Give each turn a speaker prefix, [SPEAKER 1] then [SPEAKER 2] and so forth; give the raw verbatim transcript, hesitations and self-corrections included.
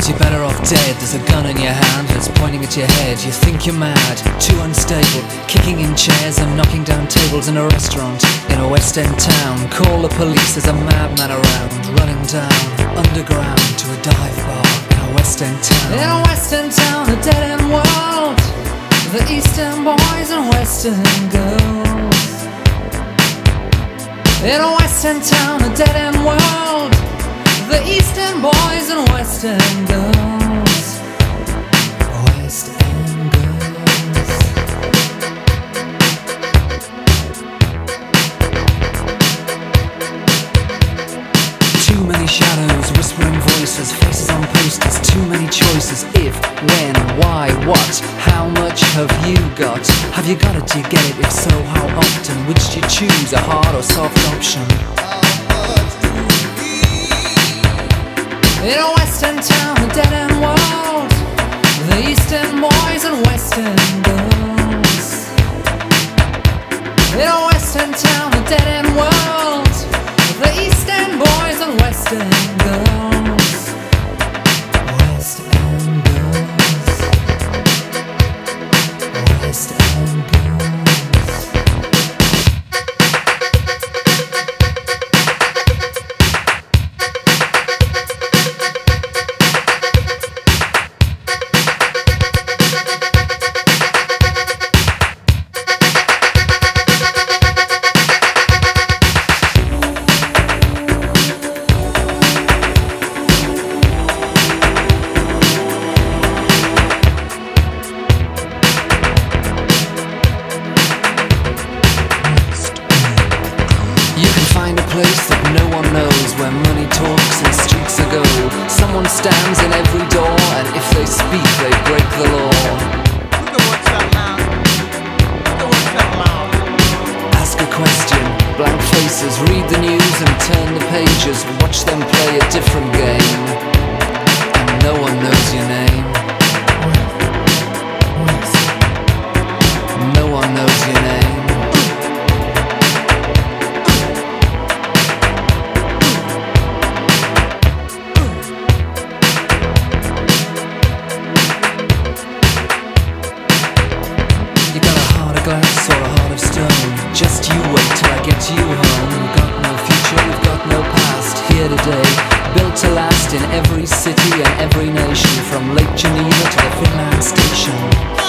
[SPEAKER 1] you're better off dead. There's a gun in your hand that's pointing at your head. You think you're mad, too unstable, kicking in chairs and knocking down tables in a restaurant in a West End town. Call the police, there's a madman around, running down underground to a dive bar in a West End town. In a West End town, a dead end world, the Eastern boys and Western girls. In a West End town, a dead end world, the Eastern boys and Western girls. West End girls. Too many shadows, whispering voices, faces on posters, too many choices. If, when, why, what, how much have you got? Have you got it, do you get it? If so, how often? Which do you choose, a hard or soft option? In a Western town, a dead end world, the Eastern boys and Western girls. In a Western town, a dead end world, the Eastern boys and Western girls. West End girls. West End girls. Find a place that no one knows, where money talks and streets are gold. Someone stands in every door, and if they speak, they break the law.
[SPEAKER 2] Look at what's that loud. Look at what's that loud.
[SPEAKER 1] Ask a question, blank faces, read the news and turn the pages. Watch them play a different game, and no one knows your name. No one knows your name. You got a heart of glass or a heart of stone. Just you wait till I get you home. You've got no future, you've got no past. Here today, built to last in every city and every nation, from Lake Geneva to the Finland station.